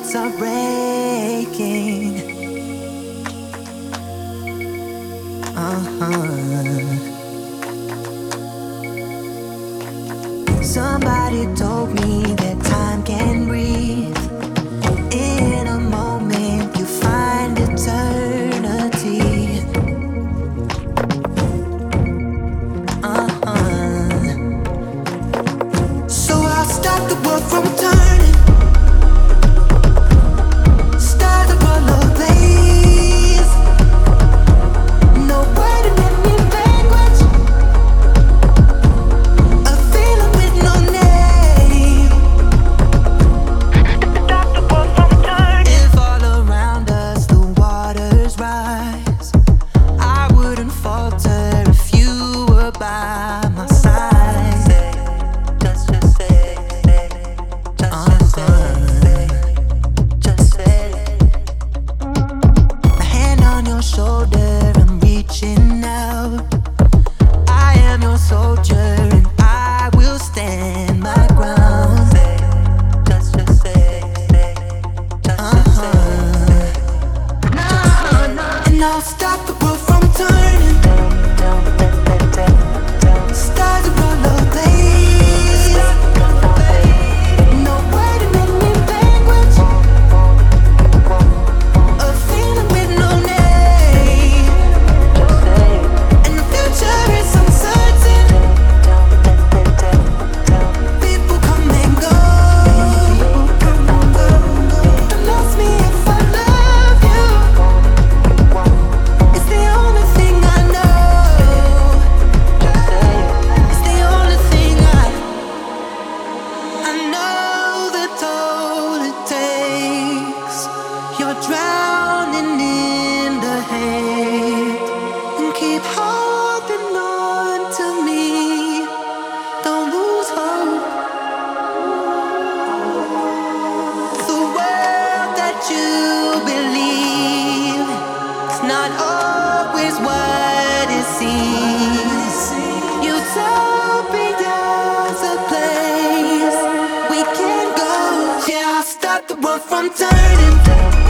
hearts are breaking. Somebody told me that time can breathe. In a moment you find eternity. So I'll stop the world from turning. Start the world ablaze. No word in any language. A feeling with no name. Stop the world from turning. If all around us the waters rise, I wouldn't falter if you were by my side. Shoulder, I'm reaching out. I am your soldier and I will stand my ground. And I'll stop the world from turning. Start the world ablaze. No word in any language. A feeling with no name. And the future is uncertain. People come and go. Don't ask me if I love you. It's the only thing I know. It's the only thing I know the toll it takes. You're drowning in the hate. And keep holding on to me. Don't lose hope. The world that you believe is not always what it seems. Utopia's a place we can go. Yeah, I'll stop the world from turning.